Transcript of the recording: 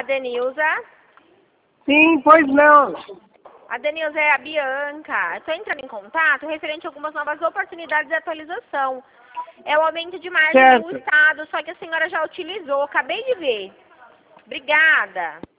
Denilza? Sim, pois não. A Denilza é a Bianca. Estou entrando em contato referente a algumas novas oportunidades de atualização. É o aumento de margem do Certo. Estado, só que a senhora já utilizou. Acabei de ver. Obrigada.